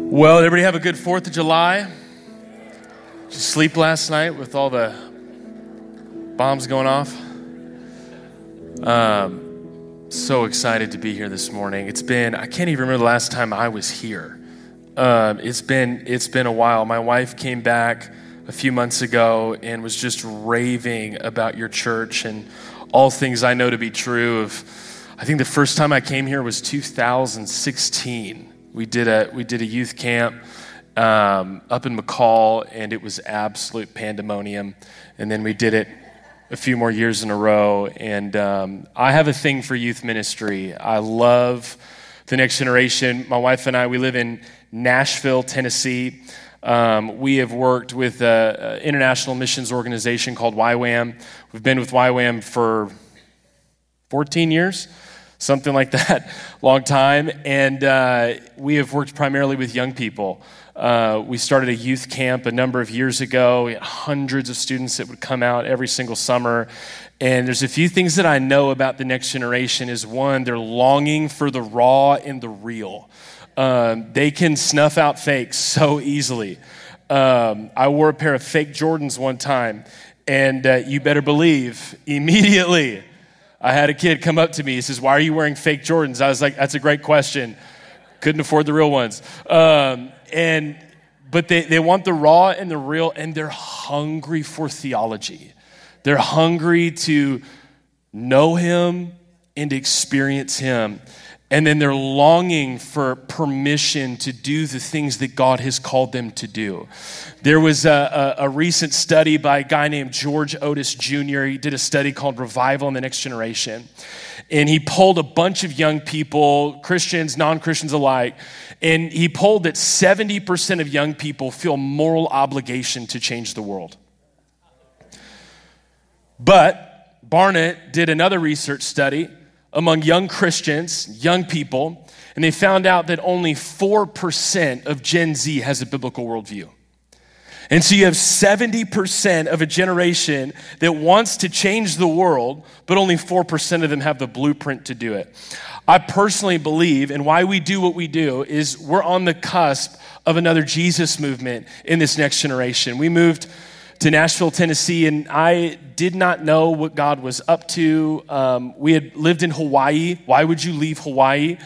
Well, everybody have a good 4th of July? Did you sleep last night with all the bombs going off? So excited to be here this morning. I can't even remember the last time I was here. It's been a while. My wife came back a few months ago and was just raving about your church and all things I know to be true. I think the first time I came here was 2016. We did a youth camp up in McCall, and it was absolute pandemonium. And then we did it a few more years in a row. And I have a thing for youth ministry. I love the next generation. My wife and I, we live in Nashville, Tennessee. We have worked with an international missions organization called YWAM. We've been with YWAM for 14 years. Something like that, long time. And we have worked primarily with young people. We started a youth camp a number of years ago. We had hundreds of students that would come out every single summer. And there's a few things that I know about the next generation is one, they're longing for the raw and the real. They can snuff out fakes so easily. I wore a pair of fake Jordans one time, and you better believe, immediately, I had a kid come up to me. He says, "Why are you wearing fake Jordans?" I was like, "That's a great question. Couldn't afford the real ones." But they want the raw and the real, and they're hungry for theology. They're hungry to know him and experience him. And then they're longing for permission to do the things that God has called them to do. There was a recent study by a guy named George Otis Jr. He did a study called Revival in the Next Generation. And he polled a bunch of young people, Christians, non-Christians alike. And he polled that 70% of young people feel moral obligation to change the world. But Barnett did another research study among young Christians, young people, and they found out that only 4% of Gen Z has a biblical worldview. And so you have 70% of a generation that wants to change the world, but only 4% of them have the blueprint to do it. I personally believe, and why we do what we do, is we're on the cusp of another Jesus movement in this next generation. We moved to Nashville, Tennessee, and I did not know what God was up to. We had lived in Hawaii. Why would you leave Hawaii?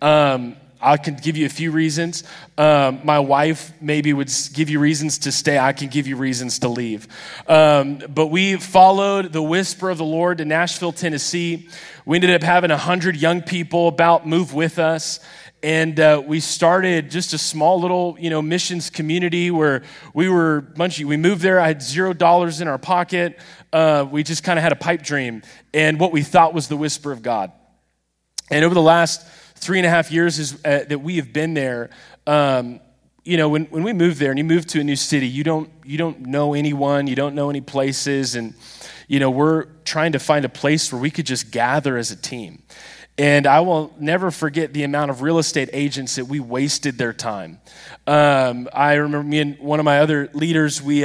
I can give you a few reasons. My wife maybe would give you reasons to stay. I can give you reasons to leave. But we followed the whisper of the Lord to Nashville, Tennessee. We ended up having 100 young people about move with us. And we started just a small little, missions community where we moved there. I had $0 in our pocket. We just kind of had a pipe dream and what we thought was the whisper of God. And over the last 3.5 years that we have been there, when we moved there and you move to a new city, you don't know anyone, you don't know any places. And, we're trying to find a place where we could just gather as a team. And I will never forget the amount of real estate agents that we wasted their time. I remember me and one of my other leaders, we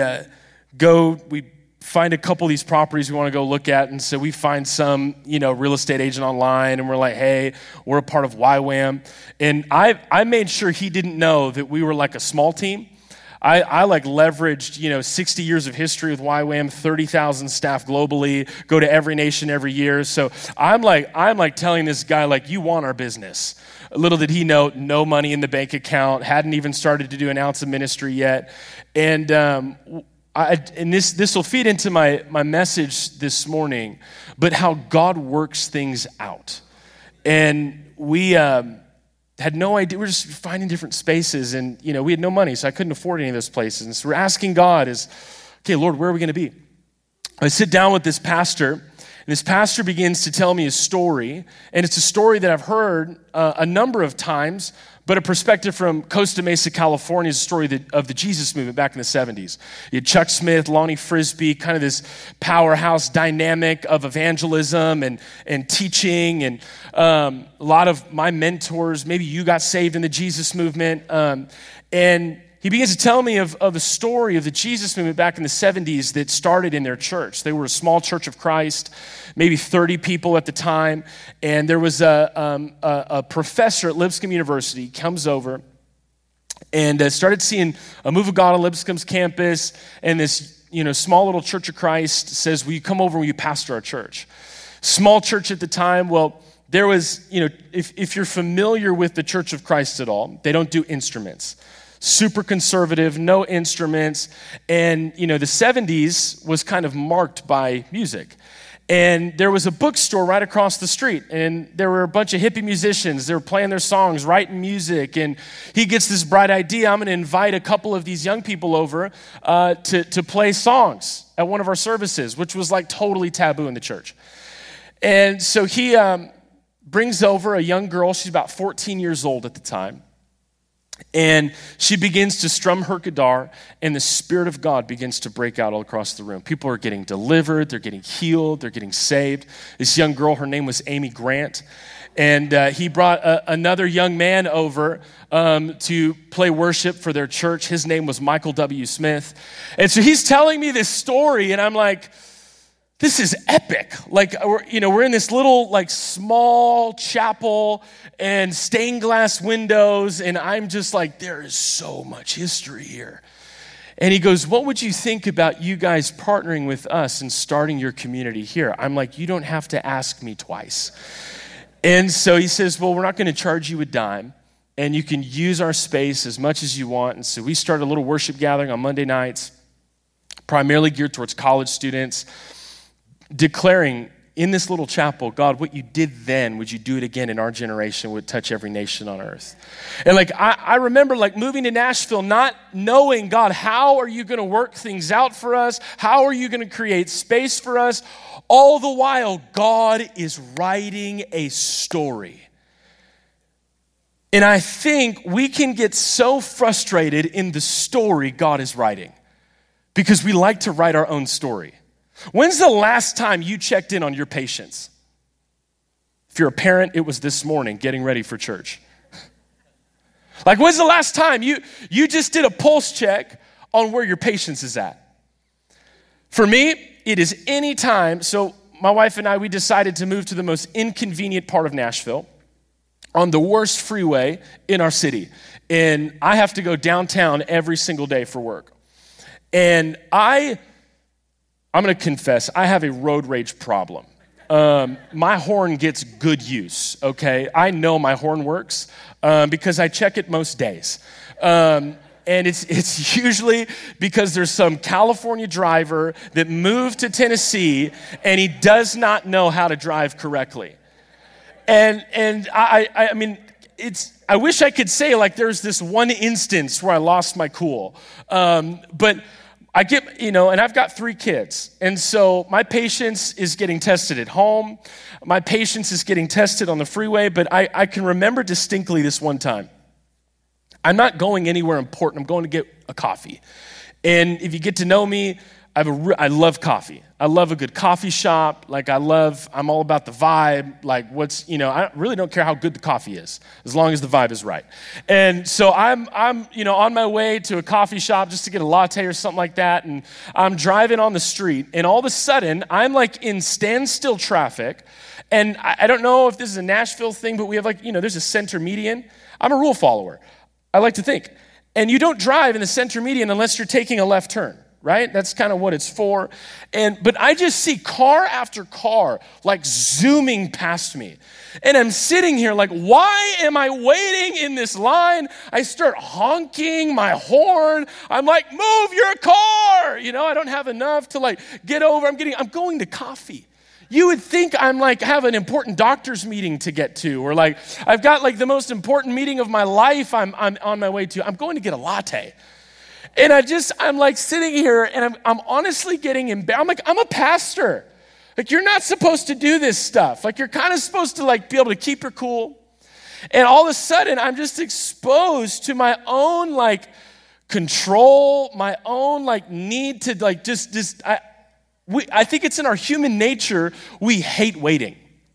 find a couple of these properties we want to go look at. And so we find some, real estate agent online and we're like, "Hey, we're a part of YWAM." And I made sure he didn't know that we were like a small team. I leveraged, 60 years of history with YWAM, 30,000 staff globally, go to every nation every year. So I'm telling this guy, you want our business. Little did he know, no money in the bank account, hadn't even started to do an ounce of ministry yet. And this will feed into my message this morning, but how God works things out. And we had no idea. We're just finding different spaces, and we had no money, so I couldn't afford any of those places. And so we're asking God, "Okay, Lord, where are we going to be?" I sit down with this pastor, and this pastor begins to tell me a story, and it's a story that I've heard a number of times, but a perspective from Costa Mesa, California, is a story of the Jesus movement back in the 70s. You had Chuck Smith, Lonnie Frisbee, kind of this powerhouse dynamic of evangelism and teaching, and a lot of my mentors, maybe you got saved in the Jesus movement, and he begins to tell me of a story of the Jesus movement back in the 70s that started in their church. They were a small church of Christ, maybe 30 people at the time. And there was a professor at Lipscomb University comes over and started seeing a Move of God on Lipscomb's campus, and this small little Church of Christ says, will you come over and will you pastor our church? Small church at the time. Well, there was, if you're familiar with the Church of Christ at all, they don't do instruments. Super conservative, no instruments. And, the 70s was kind of marked by music. And there was a bookstore right across the street, and there were a bunch of hippie musicians. They were playing their songs, writing music, and he gets this bright idea. I'm going to invite a couple of these young people over to play songs at one of our services, which was like totally taboo in the church. And so he brings over a young girl. She's about 14 years old at the time. And she begins to strum her guitar, and the Spirit of God begins to break out all across the room. People are getting delivered, they're getting healed, they're getting saved. This young girl, her name was Amy Grant, and he brought another young man over to play worship for their church. His name was Michael W. Smith. And so he's telling me this story, and I'm like, this is epic. Like, we're in this little, small chapel and stained glass windows, and I'm just like, there is so much history here. And he goes, what would you think about you guys partnering with us and starting your community here? I'm like, you don't have to ask me twice. And so he says, well, we're not going to charge you a dime, and you can use our space as much as you want. And so we started a little worship gathering on Monday nights, primarily geared towards college students, declaring in this little chapel, God, what you did then, would you do it again in our generation, would touch every nation on earth. And I remember moving to Nashville, not knowing, God, how are you going to work things out for us? How are you going to create space for us? All the while, God is writing a story. And I think we can get so frustrated in the story God is writing because we like to write our own story. When's the last time you checked in on your patients? If you're a parent, it was this morning getting ready for church. When's the last time you just did a pulse check on where your patience is at? For me, it is any time. So my wife and I, we decided to move to the most inconvenient part of Nashville on the worst freeway in our city. And I have to go downtown every single day for work. And I'm going to confess, I have a road rage problem. My horn gets good use, okay? I know my horn works because I check it most days. And it's usually because there's some California driver that moved to Tennessee and he does not know how to drive correctly. And I mean, I wish I could say there's this one instance where I lost my cool. But I get, and I've got 3 kids. And so my patience is getting tested at home. My patience is getting tested on the freeway. But I can remember distinctly this one time. I'm not going anywhere important. I'm going to get a coffee. And if you get to know me, I love coffee. I love a good coffee shop. I'm all about the vibe. I really don't care how good the coffee is, as long as the vibe is right. And so I'm on my way to a coffee shop just to get a latte or something like that. And I'm driving on the street, and all of a sudden, I'm in standstill traffic. And I don't know if this is a Nashville thing, but we have there's a center median. I'm a rule follower, I like to think. And you don't drive in the center median unless you're taking a left turn. Right? That's kind of what it's for. But I just see car after car zooming past me. And I'm sitting here why am I waiting in this line? I start honking my horn. I'm move your car. I don't have enough to get over. I'm going to coffee. You would think I'm have an important doctor's meeting to get to, or I've got the most important meeting of my life I'm on my way to. I'm going to get a latte. And I'm sitting here and I'm honestly getting embarrassed. I'm a pastor. You're not supposed to do this stuff. You're kind of supposed to be able to keep your cool. And all of a sudden I'm just exposed to my own control, my own need to I think it's in our human nature, we hate waiting.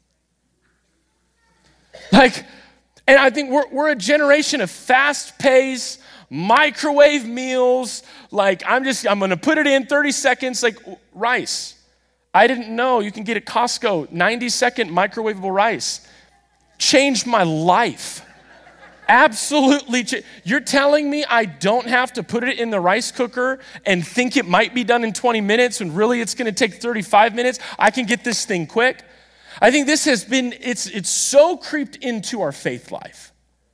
And I think we're a generation of fast pace, microwave meals, I'm going to put it in 30 seconds, rice. I didn't know you can get at Costco 90-second microwavable rice. Changed my life. Absolutely. You're telling me I don't have to put it in the rice cooker and think it might be done in 20 minutes when really it's going to take 35 minutes? I can get this thing quick. I think this has been, it's so creeped into our faith life,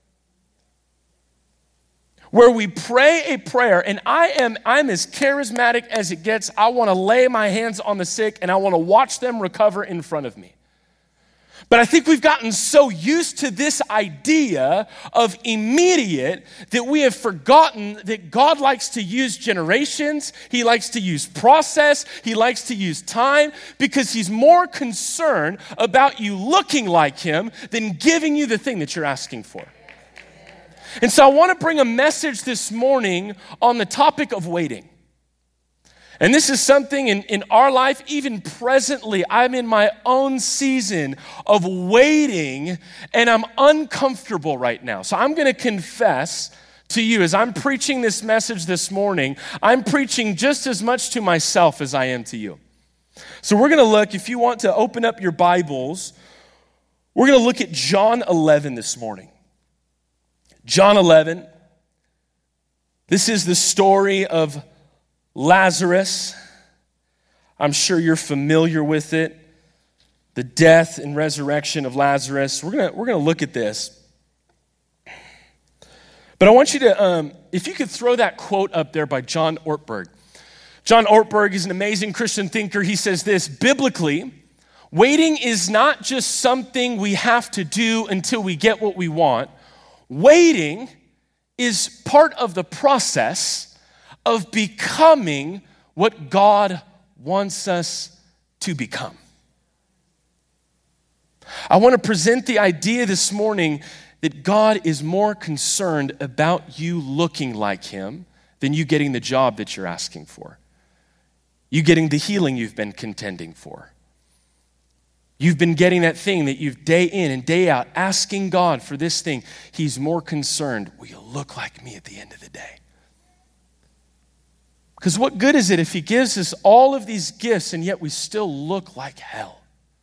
where we pray a prayer, and I'm as charismatic as it gets. I want to lay my hands on the sick, and I want to watch them recover in front of me. But I think we've gotten so used to this idea of immediate that we have forgotten that God likes to use generations. He likes to use process. He likes to use time, because he's more concerned about you looking like him than giving you the thing that you're asking for. And so I want to bring a message this morning on the topic of waiting. And this is something in our life, even presently, I'm in my own season of waiting, and I'm uncomfortable right now. So I'm going to confess to you, as I'm preaching this message this morning, I'm preaching just as much to myself as I am to you. So we're going to look, if you want to open up your Bibles, we're going to look at John 11 this morning. John 11, this is the story of Lazarus. I'm sure you're familiar with it. The death and resurrection of Lazarus. We're gonna look at this. But I want you to, if you could throw that quote up there by John Ortberg. John Ortberg is an amazing Christian thinker. He says this: biblically, waiting is not just something we have to do until we get what we want. Waiting is part of the process of becoming what God wants us to become. I want to present the idea this morning that God is more concerned about you looking like him than you getting the job that you're asking for, you getting the healing you've been contending for. You've been getting that thing that you've day in and day out asking God for this thing. He's more concerned, will you look like me at the end of the day? Because what good is it if he gives us all of these gifts and yet we still look like hell?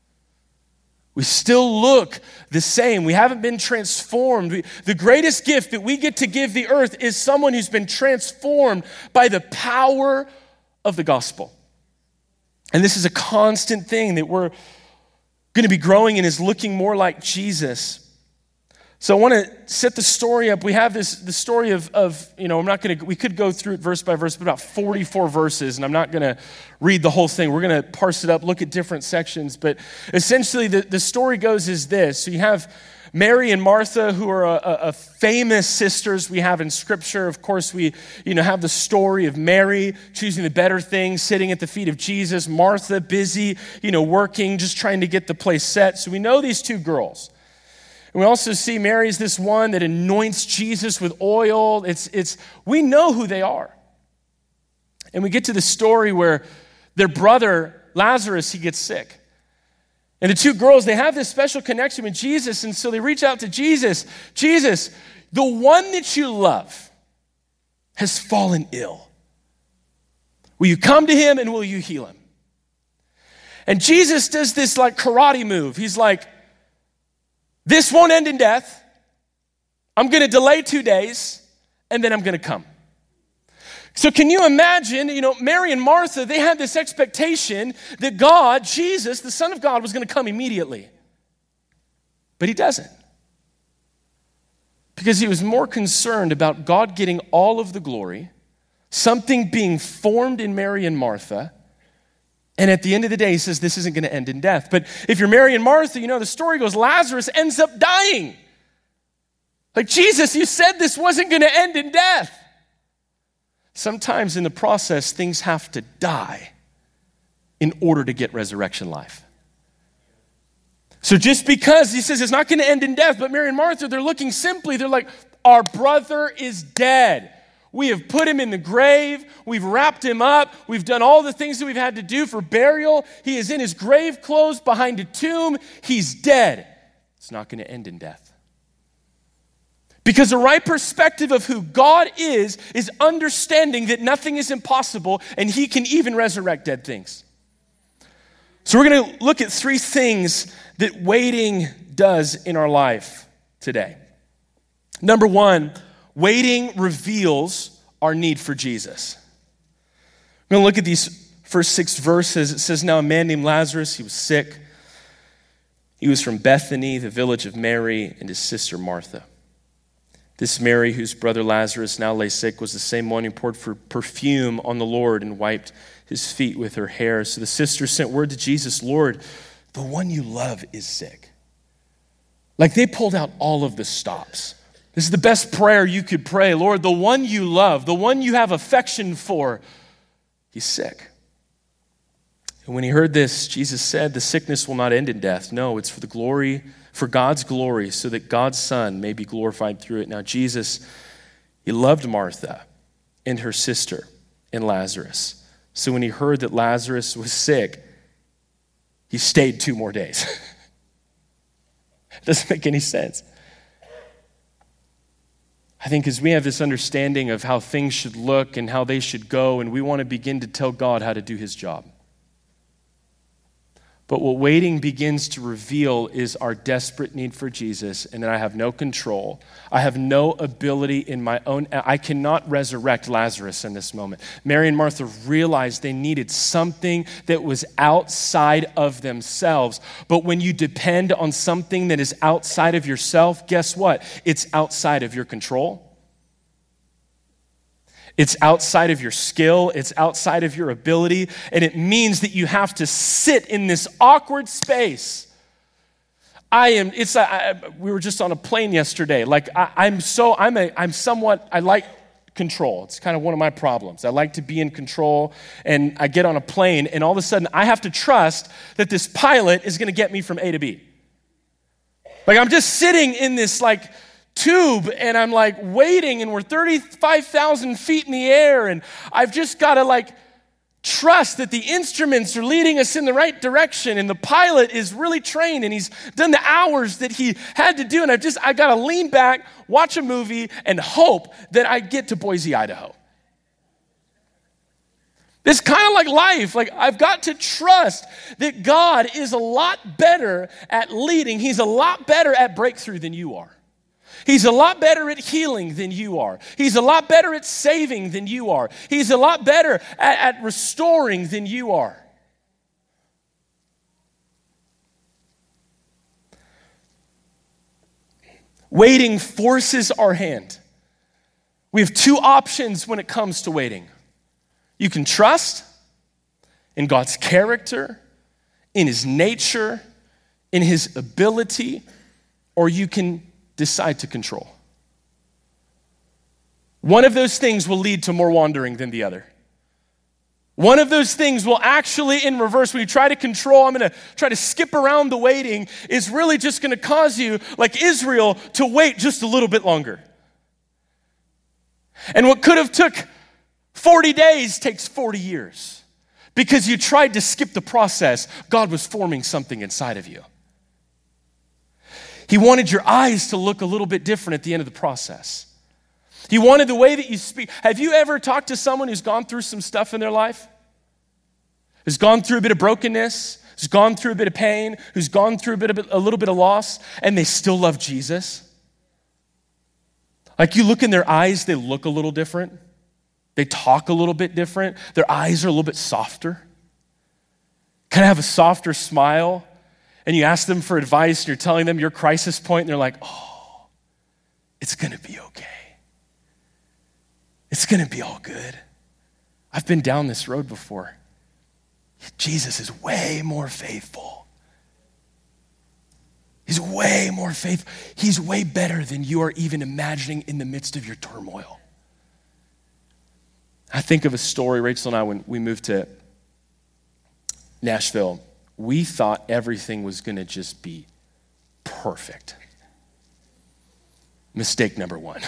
We still look the same. We haven't been transformed. The greatest gift that we get to give the earth is someone who's been transformed by the power of the gospel. And this is a constant thing that we're going to be growing in, is looking more like Jesus. So I want to set the story up. We have the story of we could go through it verse by verse, but about 44 verses, and I'm not going to read the whole thing. We're going to parse it up, look at different sections. But essentially the story goes is this. So you have Mary and Martha, who are a famous sisters we have in Scripture. Of course, we have the story of Mary choosing the better thing, sitting at the feet of Jesus. Martha, busy, working, just trying to get the place set. So we know these two girls. And we also see Mary's this one that anoints Jesus with oil. We know who they are. And we get to the story where their brother, Lazarus, he gets sick. And the two girls, they have this special connection with Jesus, and so they reach out to Jesus. Jesus, the one that you love has fallen ill. Will you come to him and will you heal him? And Jesus does this like karate move. He's like, this won't end in death. I'm going to delay 2 days, and then I'm going to come. So can you imagine, Mary and Martha, they had this expectation that God, Jesus, the Son of God, was going to come immediately. But he doesn't. Because he was more concerned about God getting all of the glory, something being formed in Mary and Martha, and at the end of the day, he says, this isn't going to end in death. But if you're Mary and Martha, the story goes, Lazarus ends up dying. Like, Jesus, you said this wasn't going to end in death. Sometimes in the process, things have to die in order to get resurrection life. So just because he says it's not going to end in death, but Mary and Martha, they're looking simply, they're like, our brother is dead. We have put him in the grave. We've wrapped him up. We've done all the things that we've had to do for burial. He is in his grave clothes behind a tomb. He's dead. It's not going to end in death. Because the right perspective of who God is understanding that nothing is impossible and he can even resurrect dead things. So we're going to look at 3 things that waiting does in our life today. Number one, waiting reveals our need for Jesus. We're going to look at these first 6 verses. It says, now a man named Lazarus, he was sick. He was from Bethany, the village of Mary and his sister Martha. This Mary, whose brother Lazarus now lay sick, was the same one who poured for perfume on the Lord and wiped his feet with her hair. So the sister sent word to Jesus, Lord, the one you love is sick. Like they pulled out all of the stops. This is the best prayer you could pray. Lord, the one you love, the one you have affection for, he's sick. And when he heard this, Jesus said, the sickness will not end in death. No, it's for God's glory, so that God's Son may be glorified through it. Now, Jesus, he loved Martha and her sister and Lazarus. So when he heard that Lazarus was sick, he stayed 2 more days. It doesn't make any sense. I think as we have this understanding of how things should look and how they should go, and we want to begin to tell God how to do his job. But what waiting begins to reveal is our desperate need for Jesus, and that I have no control. I have no ability in my own. I cannot resurrect Lazarus in this moment. Mary and Martha realized they needed something that was outside of themselves. But when you depend on something that is outside of yourself, guess what? It's outside of your control. It's outside of your skill, it's outside of your ability, and it means that you have to sit in this awkward space. We were just on a plane yesterday. I like control. It's kind of one of my problems. I like to be in control, and I get on a plane, and all of a sudden I have to trust that this pilot is gonna get me from A to B. I'm just sitting in this tube, and I'm waiting, and we're 35,000 feet in the air, and I've just got to trust that the instruments are leading us in the right direction, and the pilot is really trained, and he's done the hours that he had to do, and I got to lean back, watch a movie, and hope that I get to Boise, Idaho. It's kind of like life. I've got to trust that God is a lot better at leading. He's a lot better at breakthrough than you are. He's a lot better at healing than you are. He's a lot better at saving than you are. He's a lot better at restoring than you are. Waiting forces our hand. We have 2 options when it comes to waiting. You can trust in God's character, in his nature, in his ability, or you can decide to control. One of those things will lead to more wandering than the other. One of those things will actually, in reverse, when you try to control, I'm going to try to skip around the waiting, is really just going to cause you, like Israel, to wait just a little bit longer. And what could have took 40 days takes 40 years. Because you tried to skip the process, God was forming something inside of you. He wanted your eyes to look a little bit different at the end of the process. He wanted the way that you speak. Have you ever talked to someone who's gone through some stuff in their life? Who's gone through a bit of brokenness, who's gone through a bit of pain, who's gone through a little bit of loss, and they still love Jesus? You look in their eyes, they look a little different. They talk a little bit different. Their eyes are a little bit softer. Kind of have a softer smile. And you ask them for advice, and you're telling them your crisis point, and they're like, oh, it's going to be okay. It's going to be all good. I've been down this road before. Jesus is way more faithful. He's way more faithful. He's way better than you are even imagining in the midst of your turmoil. I think of a story, Rachel and I, when we moved to Nashville, we thought everything was going to just be perfect. Mistake number 1.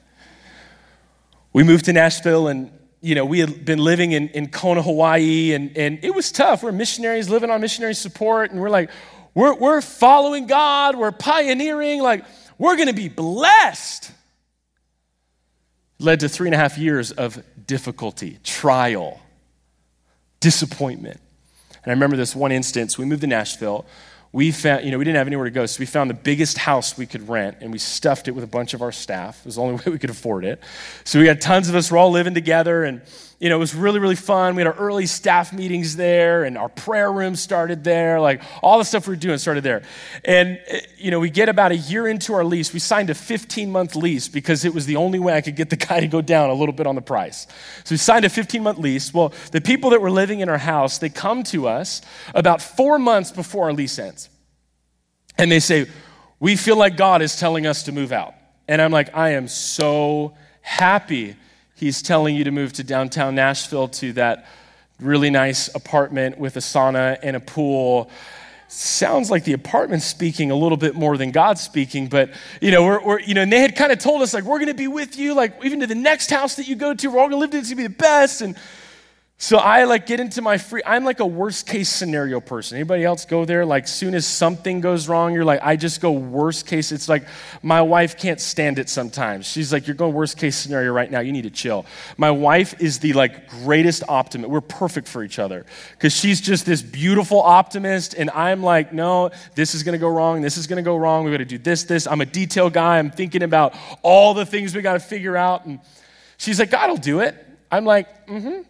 We moved to Nashville, and we had been living in Kona, Hawaii, and it was tough. We're missionaries living on missionary support, and we're following God, we're pioneering, we're going to be blessed. Led to 3.5 years of difficulty, trial, disappointment. And I remember this one instance. We moved to Nashville. we found, we didn't have anywhere to go, so we found the biggest house we could rent, and we stuffed it with a bunch of our staff. It was the only way we could afford it. So we had tons of us. We're all living together, and it was really, really fun. We had our early staff meetings there, and our prayer room started there. Like, all the stuff we were doing started there. And, we get about a year into our lease. We signed a 15-month lease because it was the only way I could get the guy to go down a little bit on the price. So we signed a 15-month lease. Well, the people that were living in our house, they come to us about 4 months before our lease ends. And they say, we feel like God is telling us to move out. And I'm like, I am so happy He's telling you to move to downtown Nashville to that really nice apartment with a sauna and a pool. Sounds like the apartment's speaking a little bit more than God's speaking, but and they had kind of told us, like, we're going to be with you, like, even to the next house that you go to, we're all going to live there, it's going to be the best. And so I get into I'm like a worst case scenario person. Anybody else go there? Like, soon as something goes wrong, you're like, I just go worst case. It's like my wife can't stand it sometimes. She's like, you're going worst case scenario right now. You need to chill. My wife is the greatest optimist. We're perfect for each other because she's just this beautiful optimist. And I'm like, no, this is going to go wrong. This is going to go wrong. We're going to do this. I'm a detail guy. I'm thinking about all the things we got to figure out. And she's like, God will do it. I'm like, mm-hmm.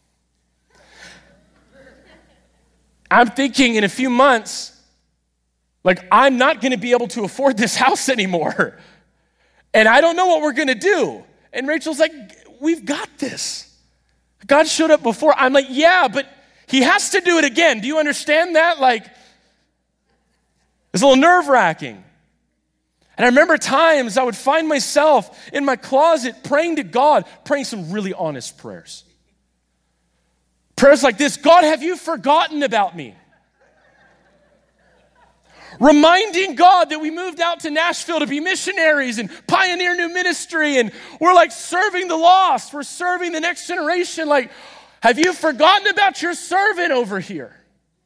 I'm thinking in a few months, I'm not going to be able to afford this house anymore. And I don't know what we're going to do. And Rachel's like, we've got this. God showed up before. I'm like, yeah, but He has to do it again. Do you understand that? It's a little nerve-wracking. And I remember times I would find myself in my closet praying to God, praying some really honest prayers. Prayers like this: God, have you forgotten about me? Reminding God that we moved out to Nashville to be missionaries and pioneer new ministry, and we're serving the lost. We're serving the next generation. Have you forgotten about your servant over here?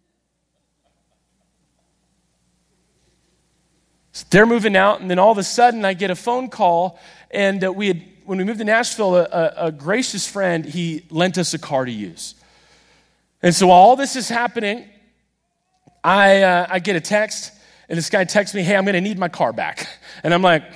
So they're moving out, and then all of a sudden I get a phone call, and when we moved to Nashville, a gracious friend, he lent us a car to use. And so while all this is happening, I get a text, and this guy texts me, hey, I'm going to need my car back. And I'm like,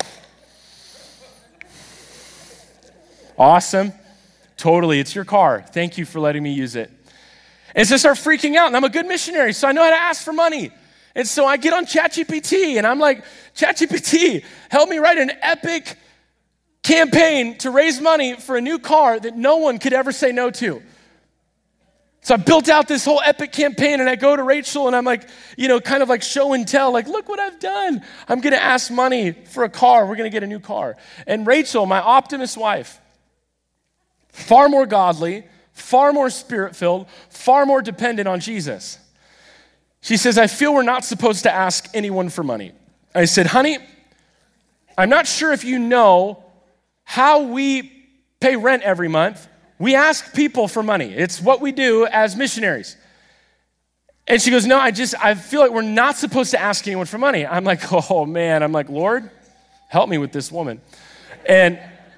awesome. Totally, it's your car. Thank you for letting me use it. And so I start freaking out, and I'm a good missionary, so I know how to ask for money. And so I get on ChatGPT, and I'm like, ChatGPT, help me write an epic campaign to raise money for a new car that no one could ever say no to. So I built out this whole epic campaign, and I go to Rachel, and I'm like, kind of like show and tell, look what I've done. I'm going to ask money for a car. We're going to get a new car. And Rachel, my optimist wife, far more godly, far more spirit-filled, far more dependent on Jesus. She says, I feel we're not supposed to ask anyone for money. I said, honey, I'm not sure if you know how we pay rent every month. We ask people for money. It's what we do as missionaries. And she goes, no, I feel like we're not supposed to ask anyone for money. I'm like, oh man. I'm like, Lord, help me with this woman. And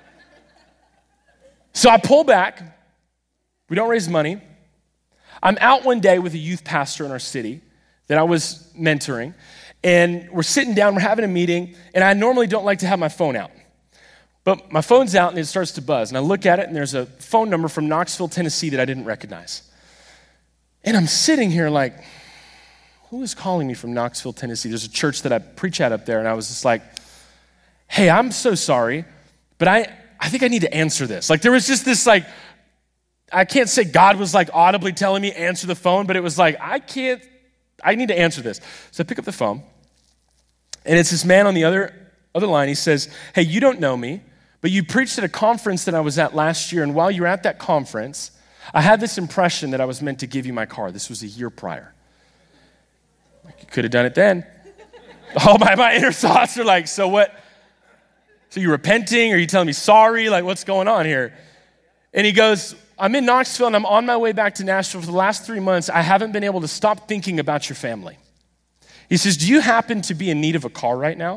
so I pull back. We don't raise money. I'm out one day with a youth pastor in our city that I was mentoring. And we're sitting down, we're having a meeting. And I normally don't like to have my phone out. But my phone's out and it starts to buzz. And I look at it and there's a phone number from Knoxville, Tennessee that I didn't recognize. And I'm sitting here like, who is calling me from Knoxville, Tennessee? There's a church that I preach at up there. And I was just like, hey, I'm so sorry, but I think I need to answer this. There was just this I can't say God was audibly telling me answer the phone, but it was I need to answer this. So I pick up the phone and it's this man on the other line. He says, hey, you don't know me, but you preached at a conference that I was at last year, and while you were at that conference, I had this impression that I was meant to give you my car. This was a year prior. You could have done it then. Oh, my inner thoughts are so what? So you repenting? Are you telling me sorry? What's going on here? And he goes, I'm in Knoxville, and I'm on my way back to Nashville. For the last 3 months, I haven't been able to stop thinking about your family. He says, do you happen to be in need of a car right now?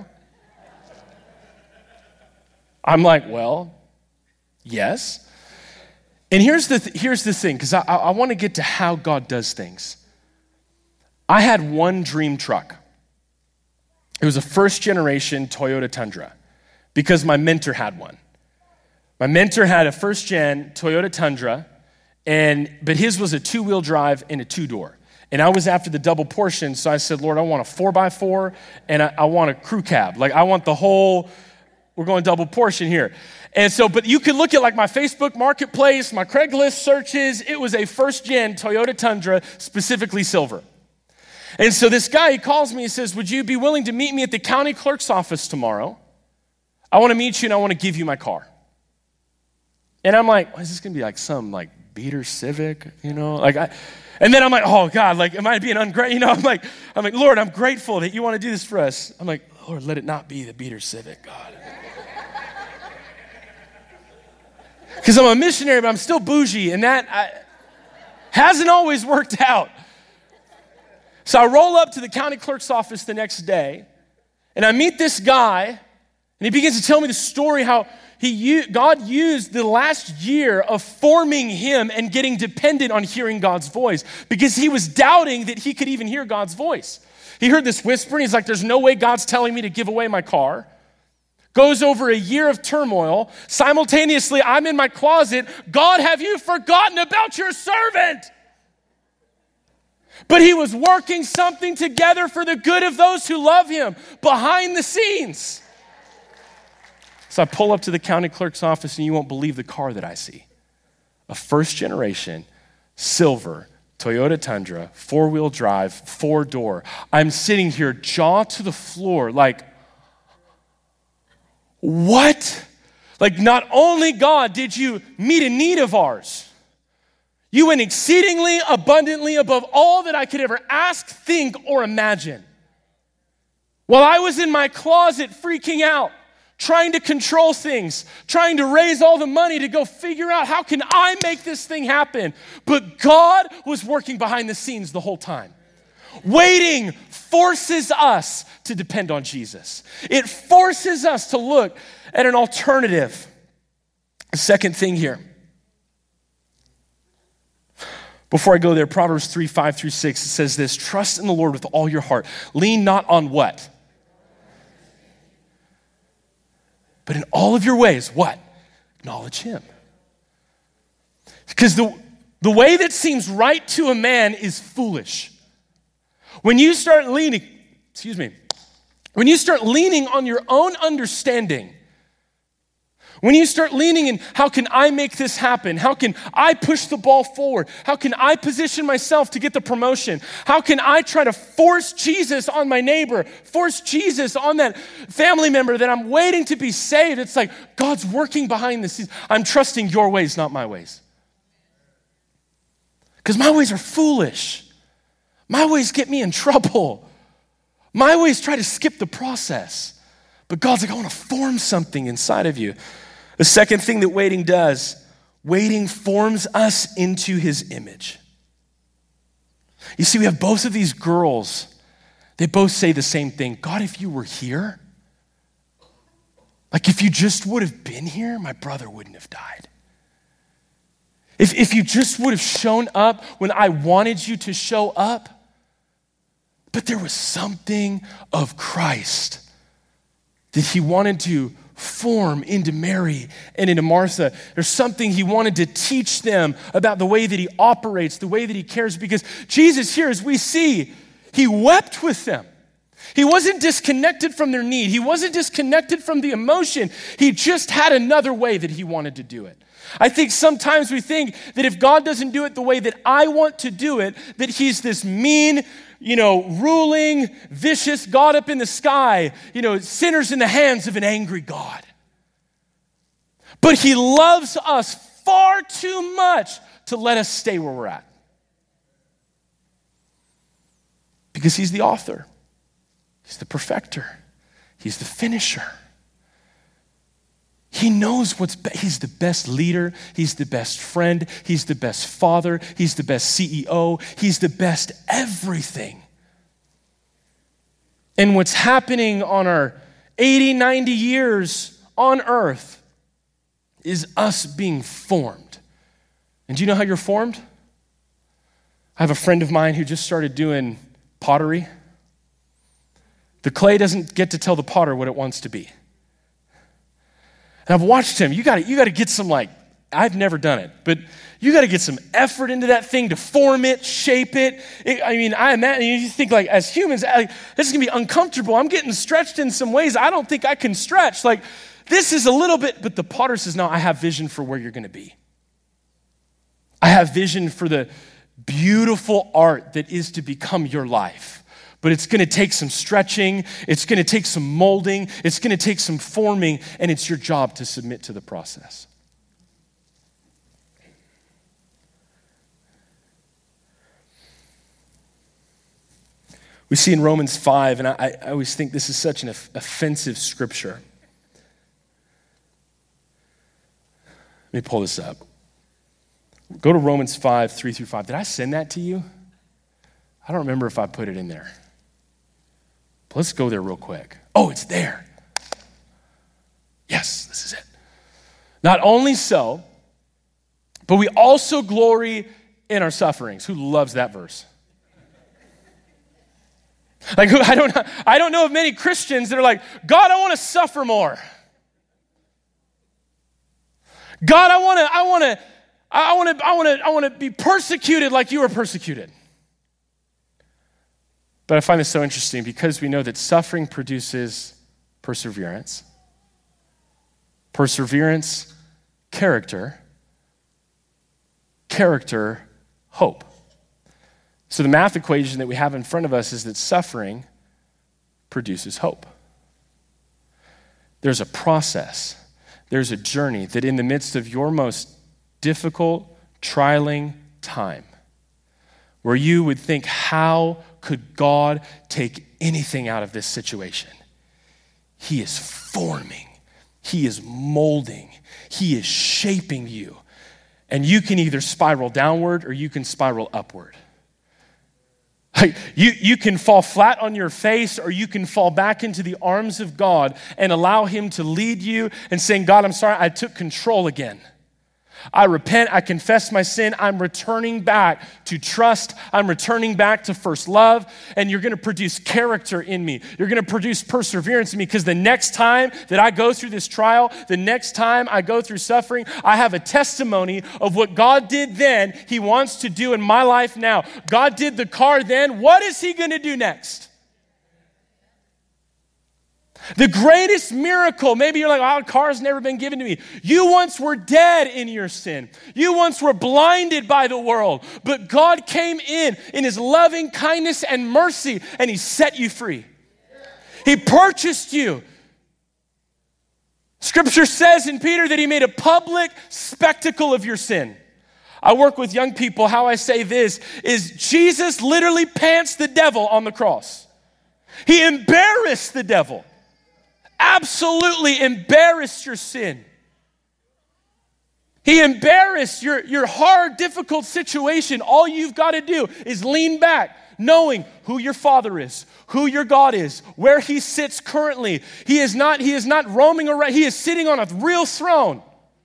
I'm like, well, yes. And here's the thing, because I want to get to how God does things. I had one dream truck. It was a first generation Toyota Tundra because my mentor had one. My mentor had a first gen Toyota Tundra, but his was a 2-wheel drive and a 2-door. And I was after the double portion, so I said, Lord, I want a 4x4 and I want a crew cab. Like I want the whole, we're going double portion here. And so, but you could look at like my Facebook Marketplace, my Craigslist searches, it was a first gen Toyota Tundra, specifically silver. And so this guy, he calls me and says, would you be willing to meet me at the county clerk's office tomorrow? I want to meet you and I want to give you my car. And I'm like, is this going to be like some like beater Civic, you know? And then I'm like, oh God, like, am I being ungrateful? You know, I'm like, Lord, I'm grateful that you want to do this for us. I'm like, Lord, let it not be the beater Civic, God. Because I'm a missionary, but I'm still bougie, and that hasn't always worked out. So I roll up to the county clerk's office the next day, and I meet this guy, and he begins to tell me the story how God used the last year of forming him and getting dependent on hearing God's voice because he was doubting that he could even hear God's voice. He heard this whisper, and he's like, there's no way God's telling me to give away my car. Goes over a year of turmoil. Simultaneously, I'm in my closet. God, have you forgotten about your servant? But he was working something together for the good of those who love him behind the scenes. So I pull up to the county clerk's office, and you won't believe the car that I see. A first generation, silver, Toyota Tundra, 4-wheel drive, 4-door. I'm sitting here, jaw to the floor, like, what? Like, not only, God, did you meet a need of ours, you went exceedingly abundantly above all that I could ever ask, think, or imagine. While I was in my closet freaking out, trying to control things, trying to raise all the money to go figure out how can I make this thing happen. But God was working behind the scenes the whole time. Waiting forces us to depend on Jesus. It forces us to look at an alternative. The second thing here. Before I go there, Proverbs 3:5-6, it says this, trust in the Lord with all your heart. Lean not on what? But in all of your ways, what? Acknowledge him. Because the way that seems right to a man is foolish. When you start leaning on your own understanding, when you start leaning in, how can I make this happen? How can I push the ball forward? How can I position myself to get the promotion? How can I try to force Jesus on my neighbor, force Jesus on that family member that I'm waiting to be saved? It's like God's working behind the scenes. I'm trusting your ways, not my ways. Because my ways are foolish. My ways get me in trouble. My ways try to skip the process. But God's like, I want to form something inside of you. The second thing that waiting does, waiting forms us into his image. You see, we have both of these girls. They both say the same thing. God, if you were here, like if you just would have been here, my brother wouldn't have died. If you just would have shown up when I wanted you to show up. But there was something of Christ that he wanted to form into Mary and into Martha. There's something he wanted to teach them about the way that he operates, the way that he cares, because Jesus here, as we see, he wept with them. He wasn't disconnected from their need. He wasn't disconnected from the emotion. He just had another way that he wanted to do it. I think sometimes we think that if God doesn't do it the way that I want to do it, that he's this mean, ruling, vicious God up in the sky, sinners in the hands of an angry God. But he loves us far too much to let us stay where we're at. Because he's the author. He's the perfecter. He's the finisher. He knows he's the best leader, he's the best friend, he's the best father, he's the best CEO, he's the best everything. And what's happening on our 80, 90 years on earth is us being formed. And do you know how you're formed? I have a friend of mine who just started doing pottery. The clay doesn't get to tell the potter what it wants to be. And I've watched him. You got to get some, I've never done it, but you got to get some effort into that thing to form it, shape it. I imagine, you think as humans, this is going to be uncomfortable. I'm getting stretched in some ways I don't think I can stretch. This is a little bit, but the potter says, no, I have vision for where you're going to be. I have vision for the beautiful art that is to become your life. But it's going to take some stretching. It's going to take some molding. It's going to take some forming, and it's your job to submit to the process. We see in Romans 5, and I always think this is such an offensive scripture. Let me pull this up. Go to Romans 5, 3-5. Did I send that to you? I don't remember if I put it in there. But let's go there real quick. Oh, it's there. Yes, this is it. Not only so, but we also glory in our sufferings. Who loves that verse? I don't know of many Christians that are like, God, I want to suffer more. God, I want to be persecuted like you were persecuted. But I find this so interesting because we know that suffering produces perseverance. Perseverance, character. Character, hope. So the math equation that we have in front of us is that suffering produces hope. There's a process, there's a journey that in the midst of your most difficult, trialing time, where you would think, how could God take anything out of this situation? He is forming, He is molding, He is shaping you. And you can either spiral downward or you can spiral upward. You can fall flat on your face or you can fall back into the arms of God and allow Him to lead you and saying, God, I'm sorry, I took control again. I repent, I confess my sin, I'm returning back to trust, I'm returning back to first love, and you're gonna produce character in me. You're gonna produce perseverance in me, because the next time that I go through this trial, the next time I go through suffering, I have a testimony of what God did then, He wants to do in my life now. God did the car then, what is He gonna do next? The greatest miracle, maybe you're like, oh, a car's never been given to me. You once were dead in your sin. You once were blinded by the world. But God came in His loving kindness and mercy, and He set you free. He purchased you. Scripture says in Peter that He made a public spectacle of your sin. I work with young people. How I say this is Jesus literally pants the devil on the cross. He embarrassed the devil. Absolutely embarrassed your sin. He embarrassed your hard, difficult situation. All you've got to do is lean back, knowing who your Father is, who your God is, where He sits currently. He is not roaming around. He is sitting on a real throne.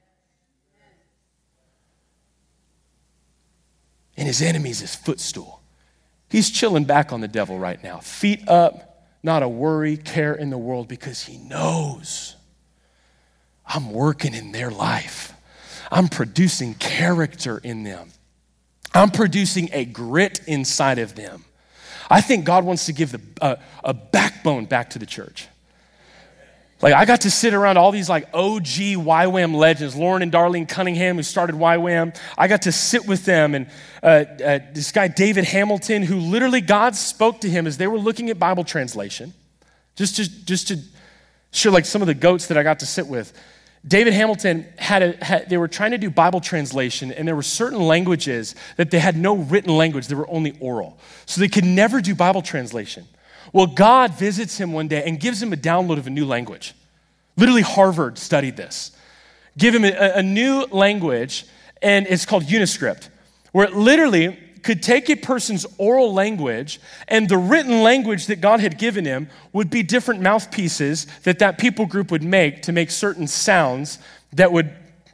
And His enemy's His footstool. He's chilling back on the devil right now, feet up. Not a worry, care in the world, because He knows I'm working in their life. I'm producing character in them. I'm producing a grit inside of them. I think God wants to give a backbone back to the church. I got to sit around all these OG YWAM legends, Lauren and Darlene Cunningham, who started YWAM. I got to sit with them, and this guy, David Hamilton, who literally God spoke to him as they were looking at Bible translation, just to share some of the goats that I got to sit with. David Hamilton they were trying to do Bible translation, and there were certain languages that they had no written language, they were only oral. So they could never do Bible translation. Well, God visits him one day and gives him a download of a new language. Literally, Harvard studied this. Give him a new language, and it's called Uniscript, where it literally could take a person's oral language, and the written language that God had given him would be different mouthpieces that people group would make to make certain sounds that would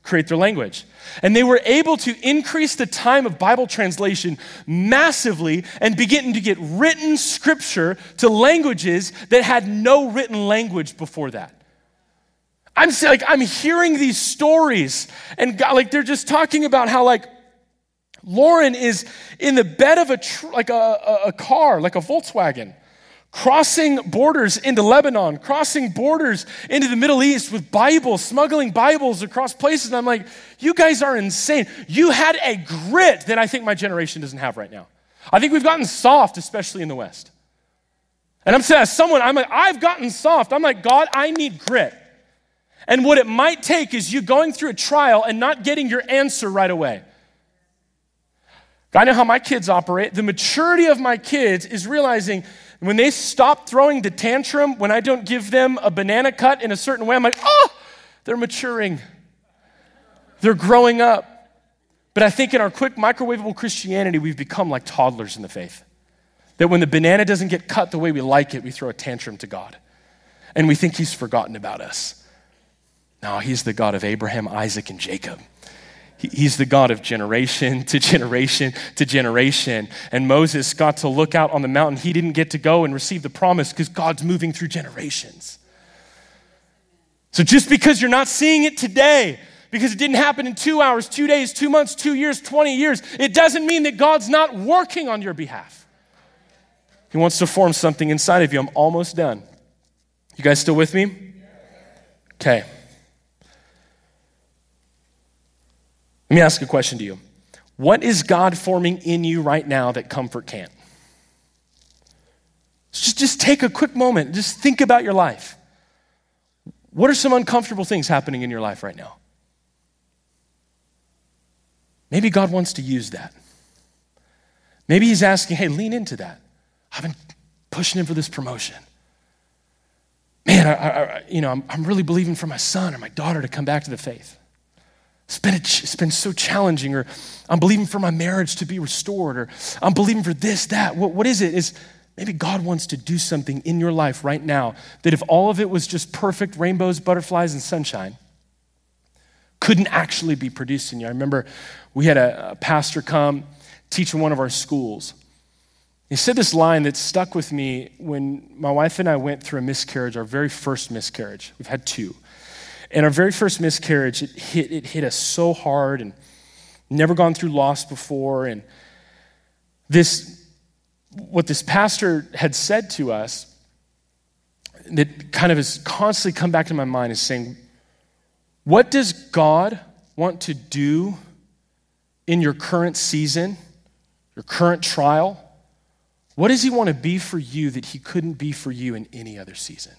create their language. And they were able to increase the time of Bible translation massively and begin to get written scripture to languages that had no written language before that. I'm hearing these stories, and God, like they're just talking about how like Lauren is in the bed of a car, like a Volkswagen, crossing borders into Lebanon, crossing borders into the Middle East with Bibles, smuggling Bibles across places. And I'm like, you guys are insane. You had a grit that I think my generation doesn't have right now. I think we've gotten soft, especially in the West. And I'm saying, as someone, I'm like, I've gotten soft. I'm like, God, I need grit. And what it might take is you going through a trial and not getting your answer right away. I know how my kids operate. The maturity of my kids is realizing when they stop throwing the tantrum, when I don't give them a banana cut in a certain way, I'm like, oh, they're maturing. They're growing up. But I think in our quick microwavable Christianity, we've become like toddlers in the faith. That when the banana doesn't get cut the way we like it, we throw a tantrum to God. And we think he's forgotten about us. No, he's the God of Abraham, Isaac, and Jacob. He's the God of generation to generation to generation. And Moses got to look out on the mountain. He didn't get to go and receive the promise because God's moving through generations. So just because you're not seeing it today, because it didn't happen in 2 hours, 2 days, 2 months, 2 years, 20 years, it doesn't mean that God's not working on your behalf. He wants to form something inside of you. I'm almost done. You guys still with me? Okay. Let me ask a question to you. What is God forming in you right now that comfort can't? Just take a quick moment. Just think about your life. What are some uncomfortable things happening in your life right now? Maybe God wants to use that. Maybe he's asking, hey, lean into that. I've been pushing him for this promotion. Man, I'm really believing for my son or my daughter to come back to the faith. It's been so challenging, or I'm believing for my marriage to be restored, or I'm believing for this, that. What is it? Is maybe God wants to do something in your life right now that if all of it was just perfect rainbows, butterflies, and sunshine, couldn't actually be produced in you. I remember we had a pastor come teach in one of our schools. He said this line that stuck with me when my wife and I went through a miscarriage, our very first miscarriage. We've had 2. And our very first miscarriage, it hit us so hard, and never gone through loss before. And what this pastor had said to us that kind of has constantly come back to my mind is saying, what does God want to do in your current season, your current trial? What does he want to be for you that he couldn't be for you in any other season?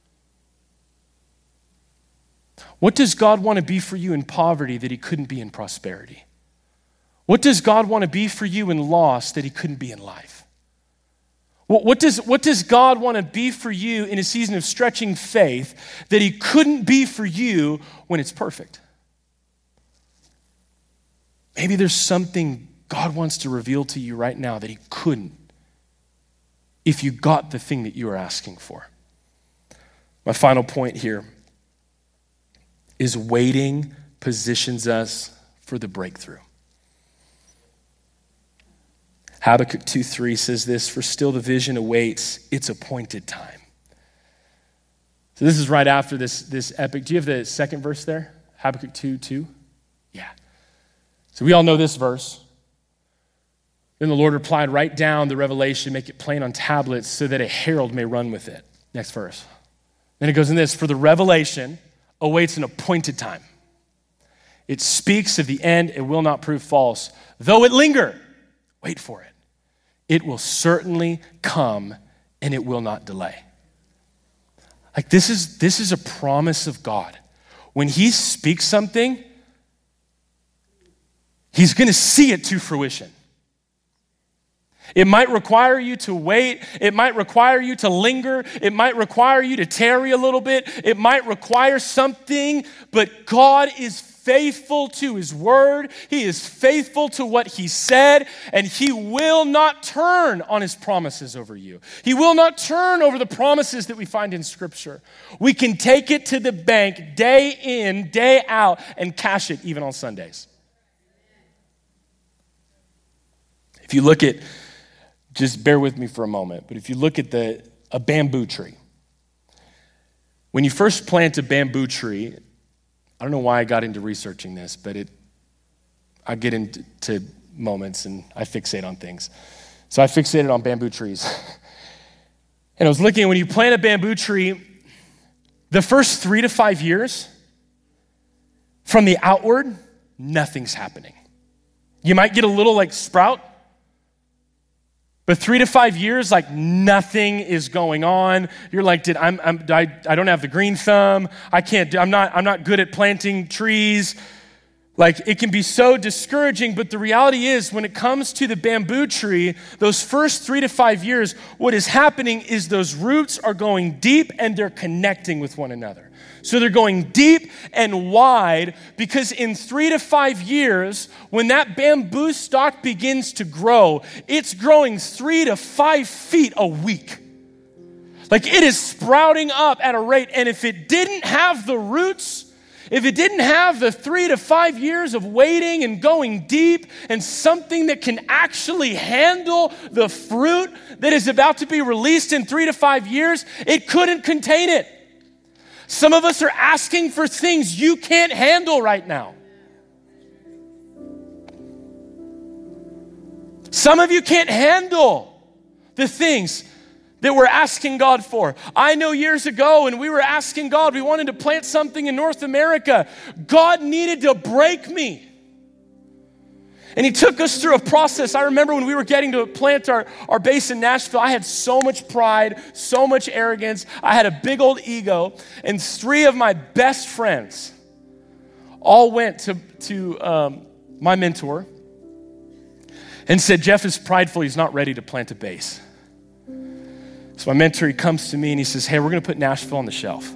What does God want to be for you in poverty that he couldn't be in prosperity? What does God want to be for you in loss that he couldn't be in life? What does God want to be for you in a season of stretching faith that he couldn't be for you when it's perfect? Maybe there's something God wants to reveal to you right now that he couldn't if you got the thing that you were asking for. My final point here is waiting positions us for the breakthrough. Habakkuk 2:3 says this, for still the vision awaits its appointed time. So this is right after this epic. Do you have the second verse there? Habakkuk 2:2? Yeah. So we all know this verse. Then the Lord replied, write down the revelation, make it plain on tablets so that a herald may run with it. Next verse. Then it goes in this, for the revelation awaits an appointed time. It speaks of the end, it will not prove false. Though it linger, wait for it. It will certainly come and it will not delay. Like this is a promise of God. When he speaks something, he's going to see it to fruition. It might require you to wait. It might require you to linger. It might require you to tarry a little bit. It might require something, but God is faithful to his word. He is faithful to what he said, and he will not turn on his promises over you. He will not turn over the promises that we find in Scripture. We can take it to the bank day in, day out, and cash it even on Sundays. If you look at, just bear with me for a moment, but if you look at a bamboo tree, when you first plant a bamboo tree, I don't know why I got into researching this, but I get into moments and I fixate on things. So I fixated on bamboo trees. And I was looking, when you plant a bamboo tree, the first 3 to 5 years, from the outward, nothing's happening. You might get a little sprout, but 3 to 5 years, nothing is going on. You're like, I don't have the green thumb. I'm not good at planting trees. It can be so discouraging, but the reality is when it comes to the bamboo tree, those first 3 to 5 years, what is happening is those roots are going deep and they're connecting with one another. So they're going deep and wide because in 3 to 5 years, when that bamboo stalk begins to grow, it's growing 3 to 5 feet a week. It is sprouting up at a rate. And if it didn't have the roots, if it didn't have the 3 to 5 years of waiting and going deep and something that can actually handle the fruit that is about to be released in 3 to 5 years, it couldn't contain it. Some of us are asking for things you can't handle right now. Some of you can't handle the things that we're asking God for. I know years ago when we were asking God, we wanted to plant something in North America. God needed to break me. And he took us through a process. I remember when we were getting to plant our base in Nashville, I had so much pride, so much arrogance. I had a big old ego. And 3 of my best friends all went to my mentor and said, Jeff is prideful. He's not ready to plant a base. So my mentor, he comes to me and he says, hey, we're going to put Nashville on the shelf.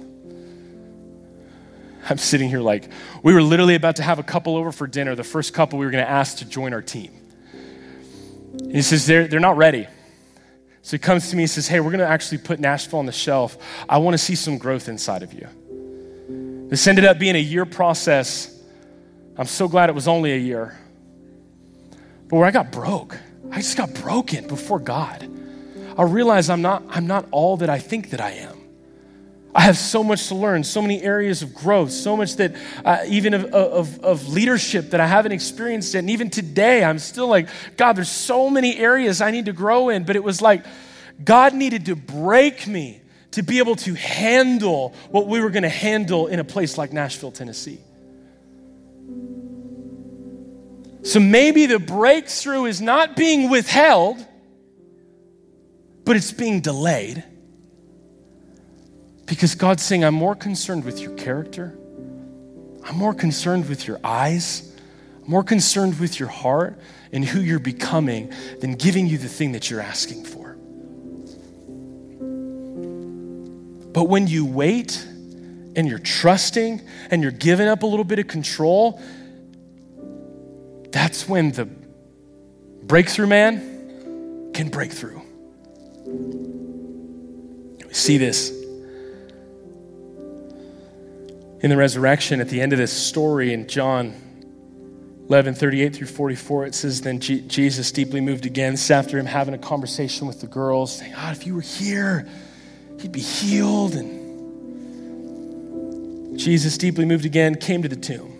I'm sitting here we were literally about to have a couple over for dinner, the first couple we were going to ask to join our team. And he says, they're not ready. So he comes to me and says, hey, we're going to actually put Nashville on the shelf. I want to see some growth inside of you. This ended up being a year process. I'm so glad it was only a year. But where I got broke, I just got broken before God. I realized I'm not all that I think that I am. I have so much to learn, so many areas of growth, so much that even of leadership that I haven't experienced yet. And even today, I'm still God, there's so many areas I need to grow in. But it was God needed to break me to be able to handle what we were going to handle in a place like Nashville, Tennessee. So maybe the breakthrough is not being withheld, but it's being delayed. Because God's saying, I'm more concerned with your character. I'm more concerned with your eyes. I'm more concerned with your heart and who you're becoming than giving you the thing that you're asking for. But when you wait and you're trusting and you're giving up a little bit of control, that's when the breakthrough man can break through. We see this in the resurrection at the end of this story in John 11:38 through 44. It says, then Jesus, deeply moved again, sat after him having a conversation with the girls, saying, God, if you were here, he'd be healed. And Jesus, deeply moved again, came to the tomb.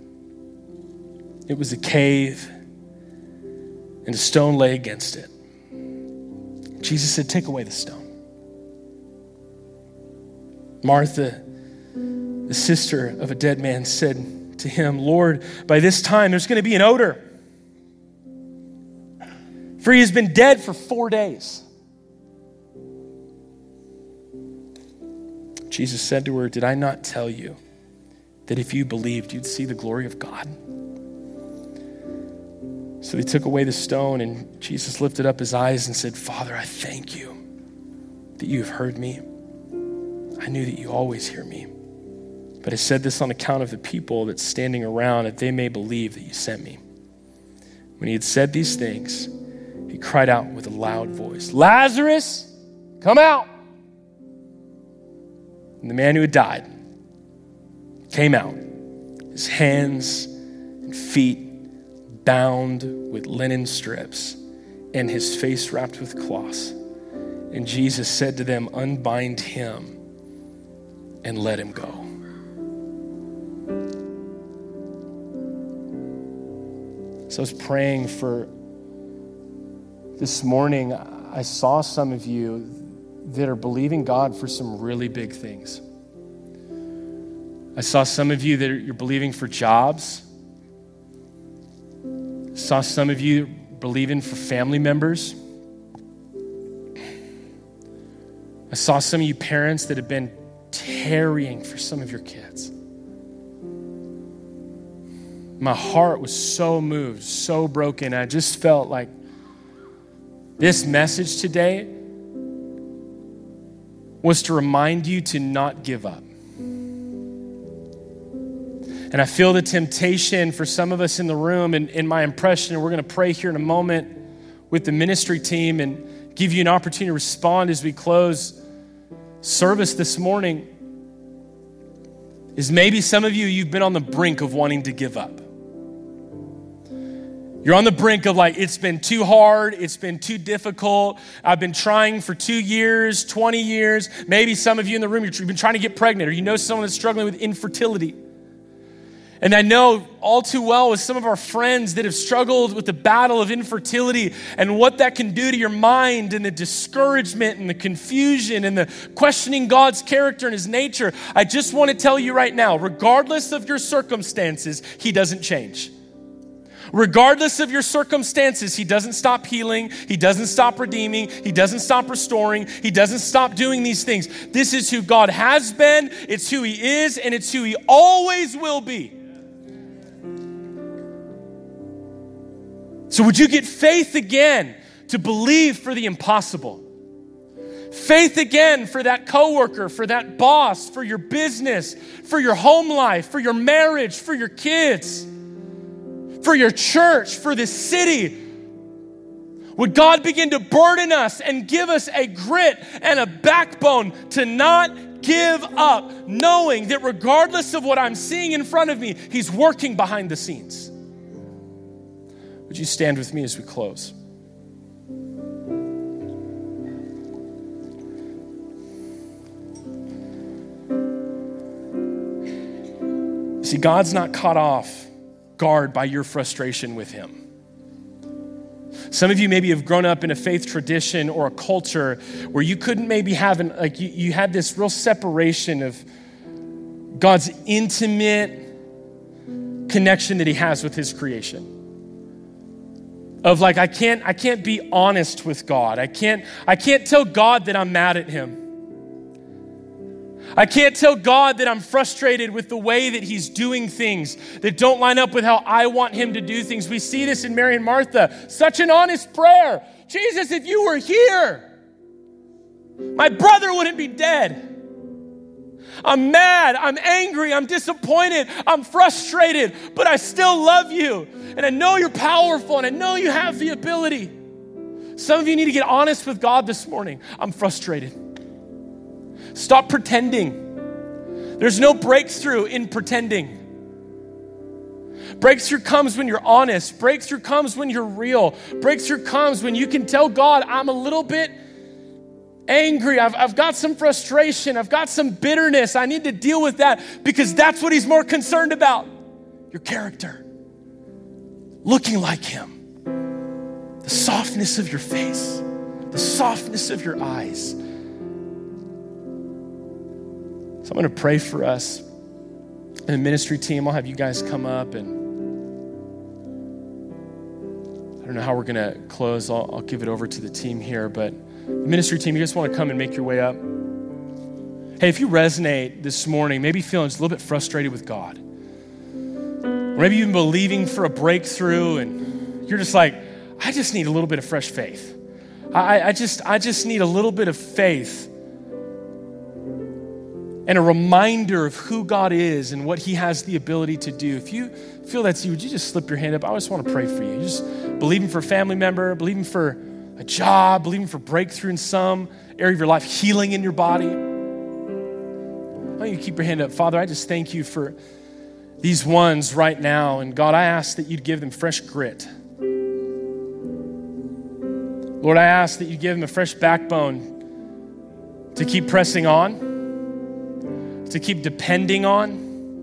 It was a cave, and a stone lay against it. Jesus said, take away the stone. Martha, the sister of a dead man, said to him, Lord, by this time there's going to be an odor, for he has been dead for 4 days. Jesus said to her, did I not tell you that if you believed, you'd see the glory of God? So they took away the stone, and Jesus lifted up his eyes and said, Father, I thank you that you have heard me. I knew that you always hear me, But I said this on account of the people that's standing around, that they may believe that you sent me. When he had said these things, he cried out with a loud voice, Lazarus, come out. And the man who had died came out, his hands and feet bound with linen strips, and his face wrapped with cloths. And Jesus said to them, unbind him and let him go. So I was praying for this morning. I saw some of you that are believing God for some really big things. I saw some of you that you're believing for jobs. I saw some of you believing for family members. I saw some of you parents that have been tarrying for some of your kids. My heart was so moved, so broken. I just felt like this message today was to remind you to not give up. And I feel the temptation for some of us in the room, and in my impression, and we're going to pray here in a moment with the ministry team and give you an opportunity to respond as we close service this morning, is maybe some of you, you've been on the brink of wanting to give up. You're on the brink of like, it's been too hard, it's been too difficult. I've been trying for 2 years, 20 years. Maybe some of you in the room, you've been trying to get pregnant, or you know someone that's struggling with infertility. And I know all too well with some of our friends that have struggled with the battle of infertility and what that can do to your mind, and the discouragement and the confusion and the questioning God's character and his nature. I just want to tell you right now, regardless of your circumstances, he doesn't change. Regardless of your circumstances, he doesn't stop healing. He doesn't stop redeeming. He doesn't stop restoring. He doesn't stop doing these things. This is who God has been. It's who he is, and it's who he always will be. So would you get faith again to believe for the impossible? Faith again for that coworker, for that boss, for your business, for your home life, for your marriage, for your kids, for your church, for this city. Would God begin to burden us and give us a grit and a backbone to not give up, knowing that regardless of what I'm seeing in front of me, he's working behind the scenes. Would you stand with me as we close? See, God's not caught off guard by your frustration with him. Some of you maybe have grown up in a faith tradition or a culture where you couldn't maybe have you had this real separation of God's intimate connection that he has with his creation. Of like, I can't be honest with God. I can't tell God that I'm mad at him. I can't tell God that I'm frustrated with the way that he's doing things that don't line up with how I want him to do things. We see this in Mary and Martha. Such an honest prayer. Jesus, if you were here, my brother wouldn't be dead. I'm mad, I'm angry, I'm disappointed, I'm frustrated, but I still love you. And I know you're powerful, and I know you have the ability. Some of you need to get honest with God this morning. I'm frustrated. Stop pretending. There's no breakthrough in pretending. Breakthrough comes when you're honest. Breakthrough comes when you're real. Breakthrough comes when you can tell God, I'm a little bit angry. I've got some frustration. I've got some bitterness. I need to deal with that, because that's what he's more concerned about. Your character. Looking like him. The softness of your face. The softness of your eyes. So I'm going to pray for us. And the ministry team, I'll have you guys come up, and I don't know how we're going to close. I'll give it over to the team here, but the ministry team, you just want to come and make your way up. Hey, if you resonate this morning, maybe feeling just a little bit frustrated with God, or maybe you've been believing for a breakthrough and you're just like, I just need a little bit of fresh faith. I just need a little bit of faith. and a reminder of who God is and what he has the ability to do. If you feel that's you, would you just slip your hand up? I just want to pray for you. Just believing for a family member, believing for a job, believing for breakthrough in some area of your life, healing in your body. Why don't you keep your hand up? Father, I just thank you for these ones right now. And God, I ask that you'd give them fresh grit. Lord, I ask that you give them a fresh backbone to keep pressing on, to keep depending on.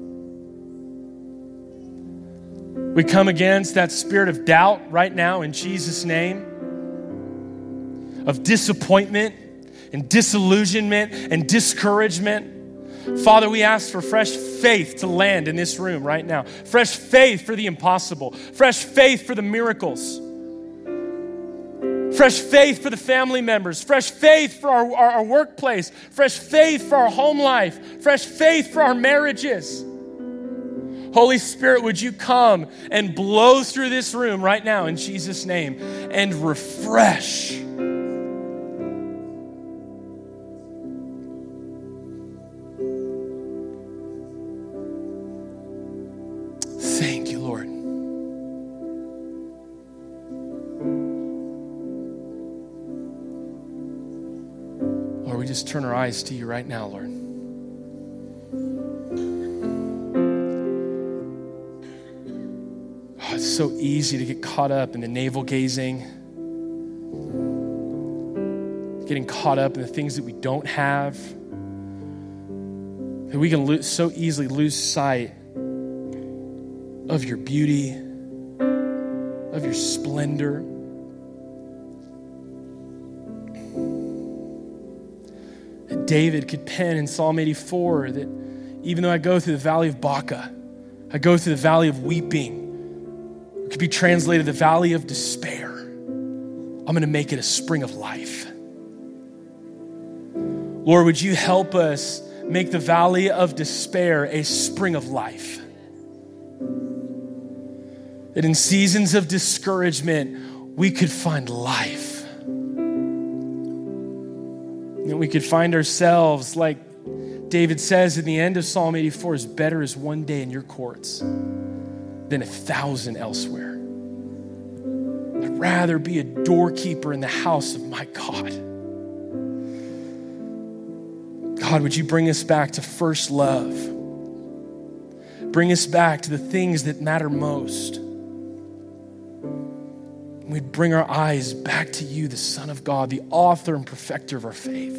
We come against that spirit of doubt right now in Jesus' name, of disappointment and disillusionment and discouragement. Father, we ask for fresh faith to land in this room right now. Fresh faith for the impossible. Fresh faith for the miracles. Fresh faith for the family members. Fresh faith for our workplace. Fresh faith for our home life. Fresh faith for our marriages. Holy Spirit, would you come and blow through this room right now in Jesus' name and refresh. Thank you, Lord. Lord, we just turn our eyes to you right now, Lord. Oh, it's so easy to get caught up in the navel gazing, getting caught up in the things that we don't have, that we can so easily lose sight of your beauty, of your splendor. That David could pen in Psalm 84 that even though I go through the valley of Baca, I go through the valley of weeping, it could be translated the valley of despair, I'm going to make it a spring of life. Lord, would you help us make the valley of despair a spring of life? That in seasons of discouragement, we could find life. That we could find ourselves, like David says in the end of Psalm 84, as better is one day in your courts than 1,000 elsewhere. I'd rather be a doorkeeper in the house of my God. God, would you bring us back to first love? Bring us back to the things that matter most. We'd bring our eyes back to you, the Son of God, the author and perfecter of our faith.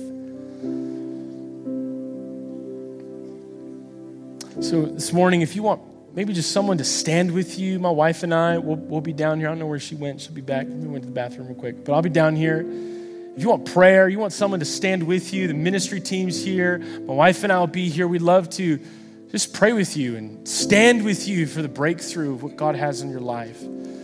So this morning, if you want maybe just someone to stand with you, my wife and I, we'll be down here. I don't know where she went. She'll be back. We went to the bathroom real quick, but I'll be down here. If you want prayer, you want someone to stand with you, the ministry team's here. My wife and I will be here. We'd love to just pray with you and stand with you for the breakthrough of what God has in your life.